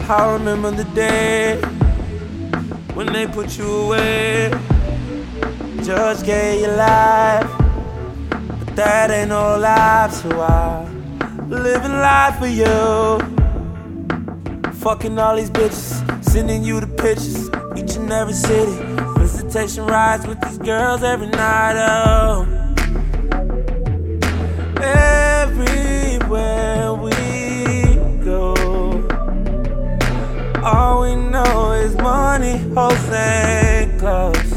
I remember the day when they put you away. Judge gave you life, but that ain't no life, so I'm living life for you. Fucking all these bitches, sending you the pictures, each and every city. Visitation rides with these girls every night, oh. Everywhere we go, all we know is money, hoes, and clothes.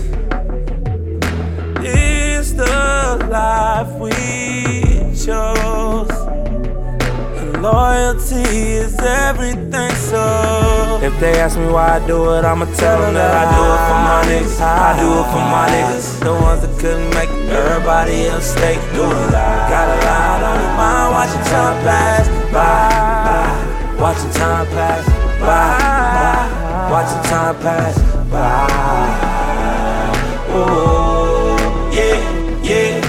It's the life we chose, and loyalty is everything, so if they ask me why I do it, I'ma tell them that I do it for my niggas. I do it for my niggas, the ones that couldn't make it. Everybody else stay do it. Got a lot on your mind, watching time pass by. Watching time pass by. Watching time pass by. Oh, yeah, yeah.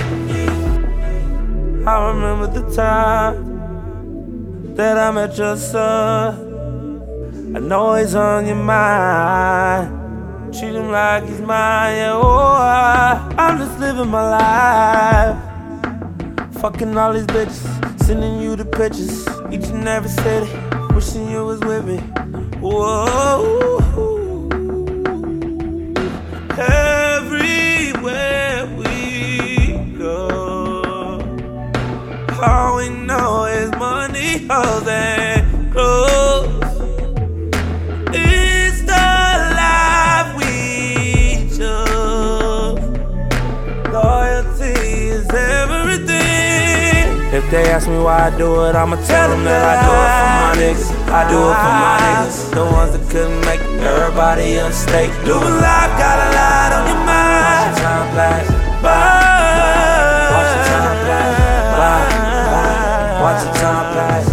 I remember the time that I met your son. I know he's on your mind. Treat him like he's mine, yeah, oh, I'm just living my life. Fucking all these bitches, sending you the pictures, each and every city, wishing you was with me. Whoa. Everywhere we go, all we know is money, hoes, and clothes. If they ask me why I do it, I'ma tell them that I do it for my niggas. I do it for my niggas, the ones that couldn't make it. Everybody else stay do it live, got a lot on your mind. Watch the time pass by. Watch the time pass by. Watch the time pass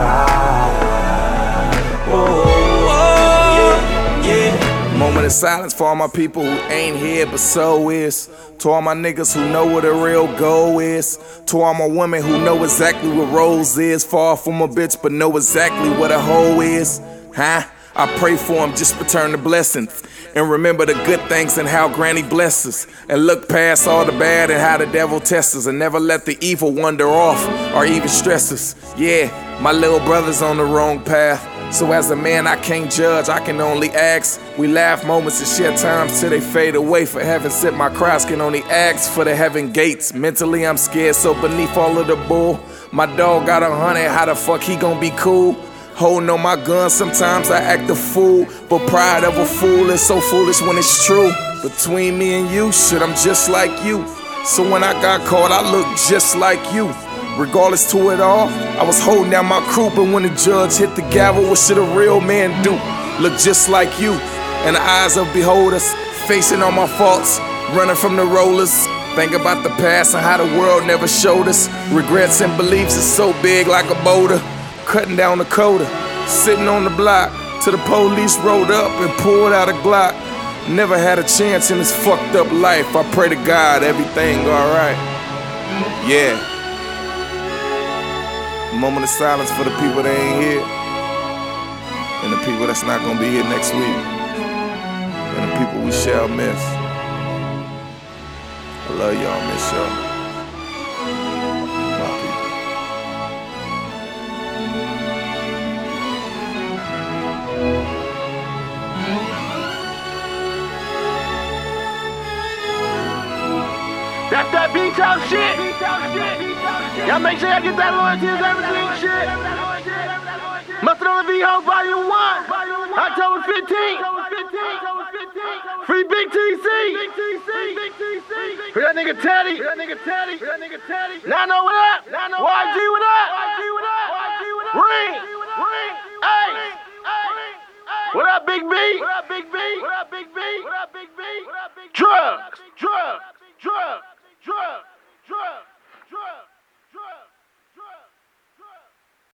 by. Oh, yeah, yeah. Moment of silence for all my people who ain't here but so is. To all my niggas who know what a real goal is. To all my women who know exactly what Rose is. Far from a bitch but know exactly what a hoe is. Huh? I pray for them, just return the blessings. And remember the good things and how granny blesses. And look past all the bad and how the devil tests us. And never let the evil wander off or even stress us. Yeah, my little brother's on the wrong path. So as a man, I can't judge, I can only ask. We laugh moments and share times till they fade away. For heaven's sake, my cries can only ask for the heaven gates. Mentally, I'm scared, so beneath all of the bull, my dog got 100, how the fuck he gon' be cool? Holding on my gun, sometimes I act a fool. But pride of a fool is so foolish when it's true. Between me and you, shit, I'm just like you. So when I got caught, I looked just like you. Regardless to it all, I was holding down my crew. But when the judge hit the gavel, what should a real man do? Look just like you, in the eyes of beholders, facing all my faults, running from the rollers. Think about the past and how the world never showed us. Regrets and beliefs is so big like a boulder. Cutting down the coda, sitting on the block, till the police rolled up and pulled out a Glock. Never had a chance in this fucked up life. I pray to God everything alright. Yeah. Moment of silence for the people that ain't here, and the people that's not gonna be here next week, and the people we shall miss. I love y'all, miss y'all. My people. That's that B-Town shit. Y'all make sure y'all get that loyalty is everything shit. Mustard on the V-Ho Volume 1, October 15th. Free Big TC. For that nigga Teddy. 9-0 what up? YG what up? Ring. Hey. What up, Big B? Drugs.